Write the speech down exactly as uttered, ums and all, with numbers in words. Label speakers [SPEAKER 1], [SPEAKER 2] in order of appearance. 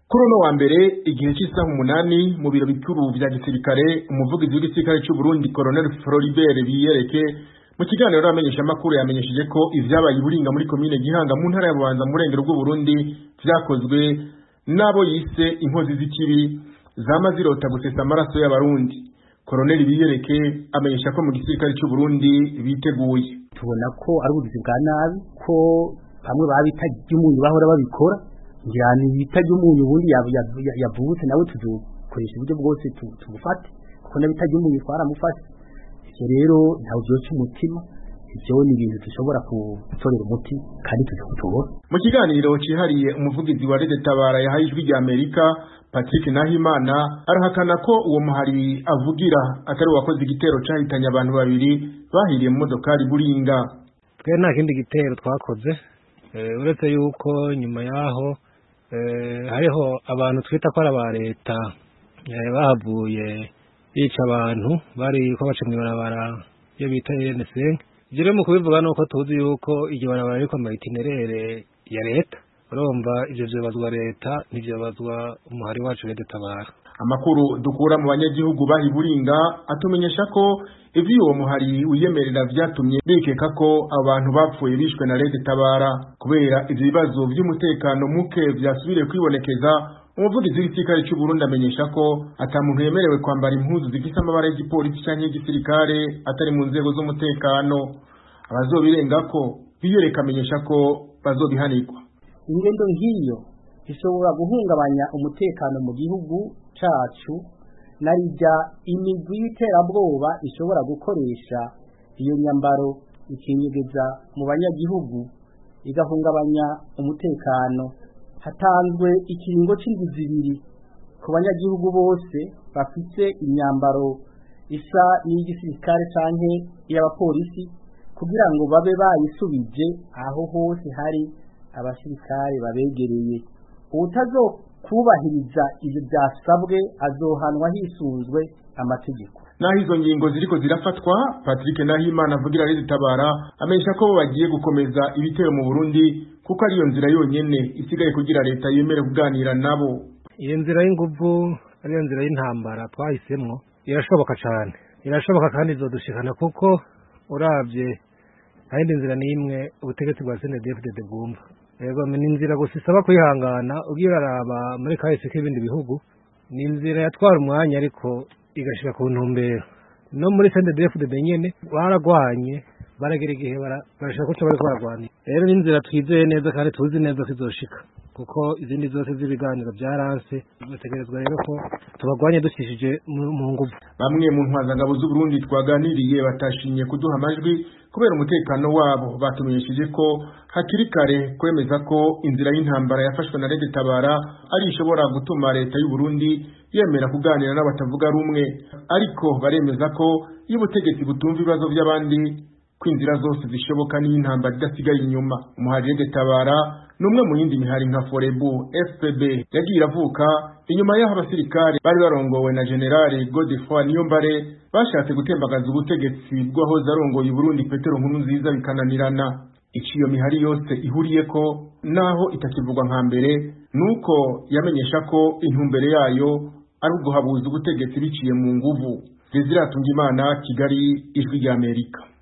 [SPEAKER 1] Kuri uno wa mbere igihe cy'isaha umunani mu biro bikuru vya gisirikare umuvugizi w'igisirikare cy'u Burundi Colonel Floribert Biyereke mu kiganiro n'abamenyesha makuru yamenyesheje ko ivyabaye Buringa muri commune Gihanga mu ntara ya Bubanza mu burengero bw'u Burundi vyakozwe nabo yise inkozi z'ikibi zama zirota gusesa amaraso y'abarundi. Colonel Biyereke amenyesha ko mu gisirikare cy'u Burundi biteguye.
[SPEAKER 2] Tubona ko ari ubugizi bwa nabi ko bamwe babitaje umuntu bahora babikora njyana ibitaje umuntu ubundi yavutse nawe tuzokoresha uburyo bwose tugufate kuko nabitaje umuntu twaramufate. Ivyo rero ntawe byoca umutima, ivyo ni ibintu dushobora gutorera umuti kandi tuzokutubona.
[SPEAKER 1] Mu kiganiro cihariye umuvugizi wa Rede Tabara yahaye ijwi rya Amerika Patrick Nahimana arahakana ko uwo muhari avugira atari wakoze igitero cahitanye abantu babiri bahiriye mu modokari Buringa.
[SPEAKER 3] Twe nta kindi gitero twakoze uretse yuko nyuma yaho hariho abantu twita ko ari aba leta bahavuye yica abantu bari ko baca mw'ibarabara iyo bita N cinq. Ivyo rero mu kubivuga nuko tuzi yuko iryo barabara ariko amaitinerere ya leta, urumva ivyo vyobazwa leta ntivyobazwa umuhari wacu Rede Tabara.
[SPEAKER 1] Amakuru dukura mu banyagihugu bahi Buringa atumenyesha ko ivyo uwo muhari wiyemerera vyatumye bikeka ko abantu bapfuye bishwe na Rede Tabara kubera ivyo bibazo vy'umutekano muke vyasubiriye kwibonekeza. Umuvugizi w'igisirikare cy'u Burundi amenyesha ko ata muntu yemerewe kwambara impuzu zifise amabara y'igipolisi canke y'igisirikare atari mu nzego z'umutekano. Abazobirengako Biyereka amenyesha ko bazobihanirwa.
[SPEAKER 2] Ingendo nk'iyo ishobora guhungabanya umutekano mu gihugu cacu, narijya imigwi y'iterabwoba ishobora gukoresha iyo nyambaro ikinyegeza mu banyagihugu igahungabanya umutekano. Hatanzwe ikiringo c'indwi zibiri ku banyagihugu bose bafite imyambaro isa n'igisirikare canke y'abapolisi kugira ngo babe bayisubije aho hose hari abasirikare babegereye. Utazokubahiriza ivyo byasabwe azohanwa hisunzwe amategeko.
[SPEAKER 1] Naho izo ngingo ziriko zirafatwa, Patrick Nahimana avugira Rede Tabara amenyesha ko bagiye gukomeza ibitero mu Burundi kuko ariyo nzira yonyene isigaye kugira leta yemere kuganira nabo.
[SPEAKER 3] Iyo nzira y'inguvu ariyo nzira y'intambara twahisemwo irashoboka cyane, irashoboka kandi izodushikana kuko uravye ayindi nzira n'imwe ubutegetsi bwa C N D D F D D bwumva. Yego ni inzira gusa isaba kwihangana ugiye araba muri kahise k'ibindi bihugu, ni inzira yatwara umwanya ariko igashika ku ntumbero. No muri C N D D F D D nyene baragwanye baragera igihe barashaka ko bari kwaragwanira. Rero ni inzira twizeye neza kandi tuzi neza ko izoshika kuko izindi zose z'ibiganiro byaranse. Dutegerezwa rero ko tubagwanye dushishije mu nguvu.
[SPEAKER 1] Bamwe mu ntwazangabo z'u Burundi twaganiriye batashinye kuduha amajwi kubera umutekano wabo. Batumenyesheje ko hakiri kare kwemeza ko inzira y'intambara yafashwe na Rede Tabara ari ishobora gutuma leta y'u Burundi yemera kuganira n'abatavuga rumwe, ariko baremeza ko iyo ubutegetsi butumva ibibazo by'abandi kwinzira zose zishoboka n'intambara idasigaye inyuma. Umuhari Rede Tabara numwe mu yindi mihari nka Forebu F P B yagiye iravuka inyuma y'aho abasirikare bari barongowe na General Godefroid Niyombare bashatse gutembagaza ubutegetsi bw'ahoze arongoye Burundi Petero Nkurunziza bikananirana. Iciyo mihari yose ihuriyeko naho itakivugwa nka mbere nuko yamenyesha ko intumbere yayo ari uguhabuza ubutegetsi biciye mu nguvu. Desire Atungimana, Kigali, Ijwi rya Amerika.